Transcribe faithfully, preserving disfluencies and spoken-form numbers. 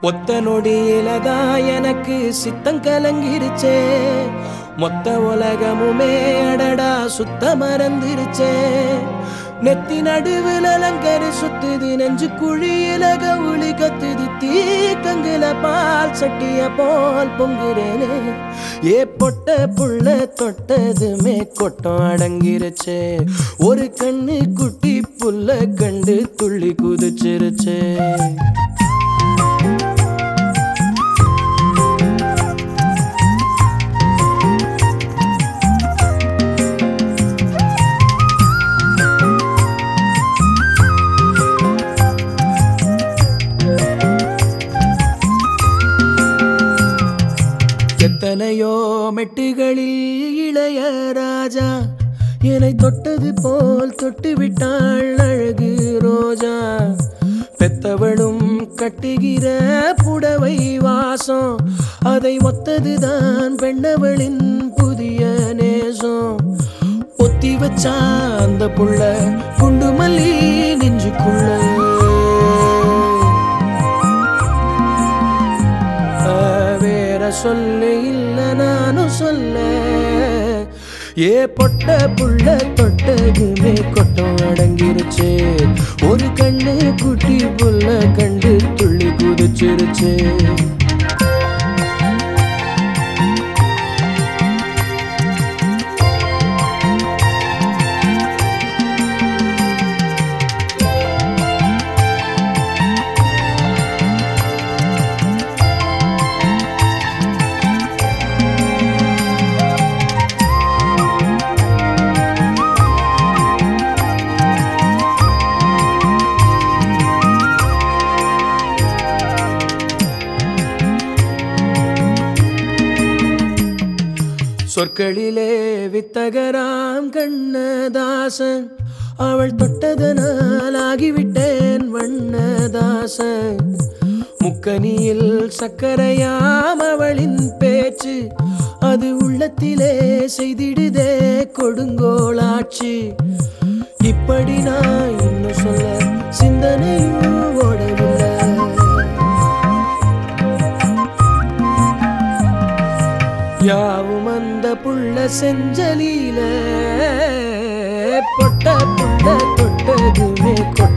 ஒத்த நொடியிலதான் எனக்கு சித்தம் கலங்கிருச்சே. மொத்த உலகமுமே அடடா சுத்த மறந்துருச்சே. நெத்தி நடுவில் அலங்கரி சுத்துது, நெஞ்சு குழியில கவுளி கத்துது, தீக்கங்குல பால் சட்டிய போல் பொங்குறேனே. ஏ பொட்ட புள்ள தொட்டதுமே கொட்டம் அடங்கிருச்சே. ஒரு கண்ணு குட்டி புள்ள கண்டு துள்ளி குதிச்சிருச்சே. எத்தனையோ மெட்டுகளில் இளைய ராஜா என்னை தொட்டது போல் தொட்டு விட்டாள் அழகு ரோஜா. பெத்தவளும் கட்டுகிற புடவை வாசம், அதை ஒத்ததுதான் பெண்ணவளின் புதிய நேசம். பொத்தி வச்சா அந்த புள்ள குண்டு மல்லி நெஞ்சுக்குள்ள. சொல்ல இல்ல நானும் சொல்ல. ஏ பொட்ட புள்ள தொட்டதுமே கொட்டம் அடங்கிருச்சே. ஒரு கண்ணு குட்டி புள்ள கண்டு துள்ளி குதிச்சிருச்சே. சொற்களிலே வித்தகராம் கண்ணதாசன், அவள் தொட்டதனால் ஆகிவிட்டேன் வண்ணதாசன். முக்கனியில் சக்கரையாம் அவளின் பேச்சு, அது உள்ளத்திலே செய்திடுதே கொடுங்கோளாட்சி. இப்படி நான் இன்னும் சொல்ல சிந்தனையும் ஓடவில்லை. யாவும் அந்த புள்ள செஞ்சலில. பொட்ட புள்ள தொட்டதுமே கொட்ட